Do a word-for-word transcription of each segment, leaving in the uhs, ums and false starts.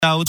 Out.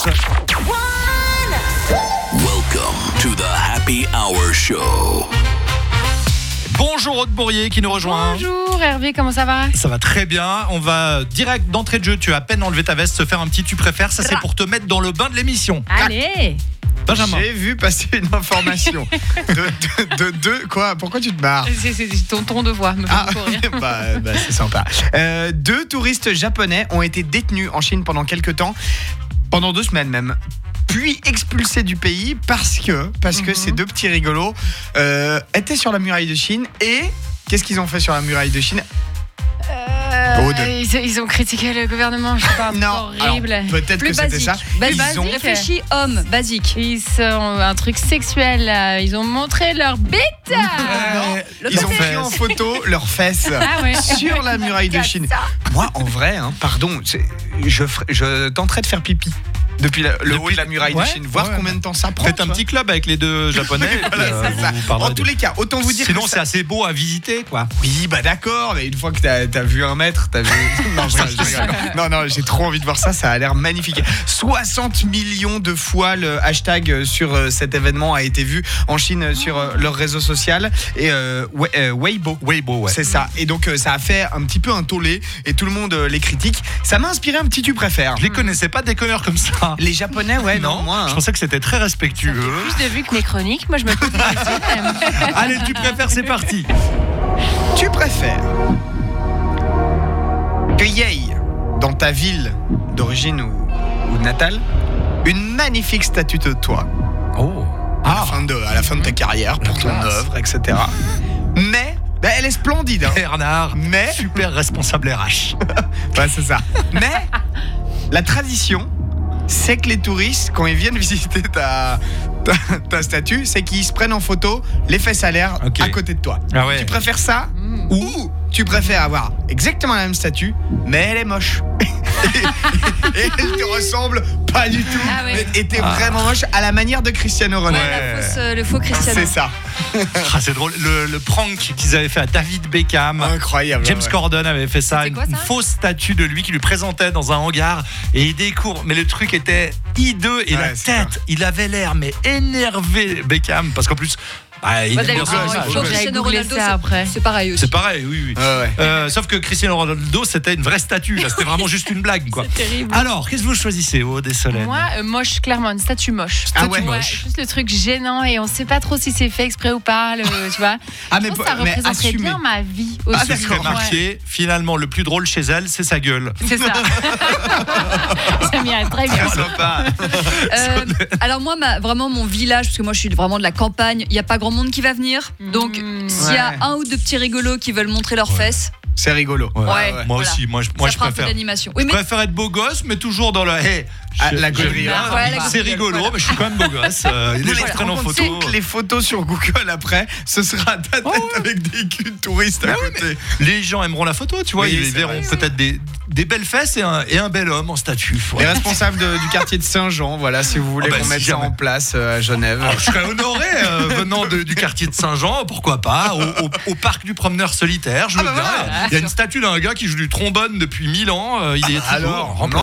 Welcome to the Happy Hour Show. Bonjour Aude Bourrier qui nous rejoint. Bonjour Hervé, comment ça va? Ça va très bien. On va direct d'entrée de jeu. Tu as à peine enlevé ta veste, se faire un petit tu préfères. Ça c'est pour te mettre dans le bain de l'émission. Allez. Benjamin. J'ai vu passer une information de, de, de, de- quoi? Pourquoi tu te barres? C'est, c'est ton ton de voix me fait Ah, beaucoup rire. bah, bah, c'est sympa. Euh, deux touristes japonais ont été détenus en Chine pendant quelques temps, pendant deux semaines même. Puis expulsés du pays parce que, parce que Mhm. ces deux petits rigolos euh, étaient sur la muraille de Chine. Et qu'est-ce qu'ils ont fait sur la muraille de Chine? Euh, Aude. ils, ils ont critiqué le gouvernement, je sais pas, Non, horrible. alors, peut-être Plus que c'était basique. ça. Basique. Ils ont- Réfléchis, homme, basique. Ils sont un truc sexuel là. Ils ont montré leur bite. Non, Le ils ont côté- pris en photo leurs fesses Ah ouais. sur la muraille de Chine. Moi, en vrai, hein, pardon, c'est- je, ferai- je tenterai de faire pipi depuis la- le haut Depuis- de la muraille ouais, de Chine, voir ouais. combien de temps ça prend. Faites tu un vois. petit club avec les deux japonais. et puis, Voilà, euh, c'est ça. vous parlerez En de- tous les cas, autant vous dire Sinon que c'est ça- assez beau à visiter quoi. Oui, bah d'accord, mais une fois que t'as as vu un mètre, t'as vu. Non, je rigole, je rigole. non, non, j'ai trop envie de voir ça, ça a l'air magnifique. soixante millions de fois le hashtag sur euh, cet événement a été vu en Chine euh, sur euh, leur réseau social et euh, Wei- euh, Weibo. Weibo, ouais. C'est ça. Et donc euh, ça a fait un petit peu un tollé et tout le monde euh, les critique. Ça m'a inspiré un petit tu préfères. Je les connaissais pas des connards comme ça. Les Japonais, ouais, non, moi. Je hein. pensais que c'était très respectueux. Plus de vues que mes chroniques. Moi je me pose des questions quand même. Allez, tu préfères, c'est parti. Tu préfères que y ait dans ta ville d'origine ou, ou natale une magnifique statue de toi Oh. à, la fin de, à la fin de ta carrière pour ton classe. œuvre, et cetera. Mais bah, elle est splendide. Hein. Bernard, Mais super responsable R H. ouais, c'est ça. Mais la tradition, c'est que les touristes, quand ils viennent visiter ta, ta, ta statue, c'est qu'ils se prennent en photo les fesses à l'air Ok. à côté de toi. Ah ouais. Tu préfères ça Mm. ou tu préfères avoir exactement la même statue, mais elle est moche et, et elle te ressemble pas du tout. Ah ouais. Et t'es Ah. vraiment moche à la manière de Cristiano Ronaldo. Ouais, la fausse, euh, le faux Cristiano. C'est ça. Ah, c'est drôle. Le, le prank qu'ils avaient fait à David Beckham. Incroyable. James ouais. Corden avait fait ça, C'était une, quoi, ça une fausse statue de lui qui lui présentait dans un hangar et il découvre. Mais le truc était hideux et Ouais, la c'est tête, il avait l'air mais énervé Beckham parce qu'en plus, bah, il Bah, aime bien d'ailleurs, ça, il ça, faut je- J'allais Cristiano googler Ronaldo, ça c'est- après. C'est pareil aussi. C'est pareil, oui, oui. Ouais, ouais. Euh, sauf que Cristiano Ronaldo, c'était une vraie statue. Là, c'était vraiment juste une blague, quoi. C'est terrible. Alors, qu'est-ce que vous choisissez, Aude et Solène? Moi, euh, moche, clairement, une statue moche. Ah ouais, Ouais, moche. juste le truc gênant et on sait pas trop si c'est fait exprès ou pas, le, tu vois. Ah, Je mais, pense que ça mais représenterait assumé. bien ma vie Ah, aussi. Ça serait d'accord. marqué, finalement, le plus drôle chez elle, c'est sa gueule. C'est ça. Ça m'irait très bien. Très sympa. Euh, alors moi, ma- vraiment mon village, parce que moi je suis vraiment de la campagne, il n'y a pas grand monde qui va venir. Donc Mmh. s'il y a Ouais. un ou deux petits rigolos qui veulent montrer leurs fesses, C'est rigolo. Ouais. Ouais, Moi voilà. aussi, moi, je, moi, ça je fera un peu préfère. d'animation. Oui, Je mais préfère être beau gosse, mais toujours dans le. Hey, Ah, je- la je- gaulerie, je- hein. Ouais, la c'est gaulerie, rigolo, voilà. mais je suis quand même beau gosse. Euh, les gens Voilà. se prennent en Tu photo. sais que les photos sur Google après, ce sera ta tête avec des culs de touristes à Bah oui, côté. Les gens aimeront la photo, tu vois. Oui, ils c'est verront vrai. peut-être des, des belles fesses et un, et un bel homme en statue. Les Voilà. responsables de- du quartier de Saint-Jean, voilà, si vous voulez Ah bah, qu'on si mette ça jamais. en place euh, à Genève. Alors, je serais honoré euh, venant de- du quartier de Saint-Jean, pourquoi pas, au, au- au parc du promeneur solitaire. Je Ah veux bah bien. voilà. Il y a une statue d'un gars qui joue du trombone depuis mille ans. euh, il est Ah bah toujours alors, rempli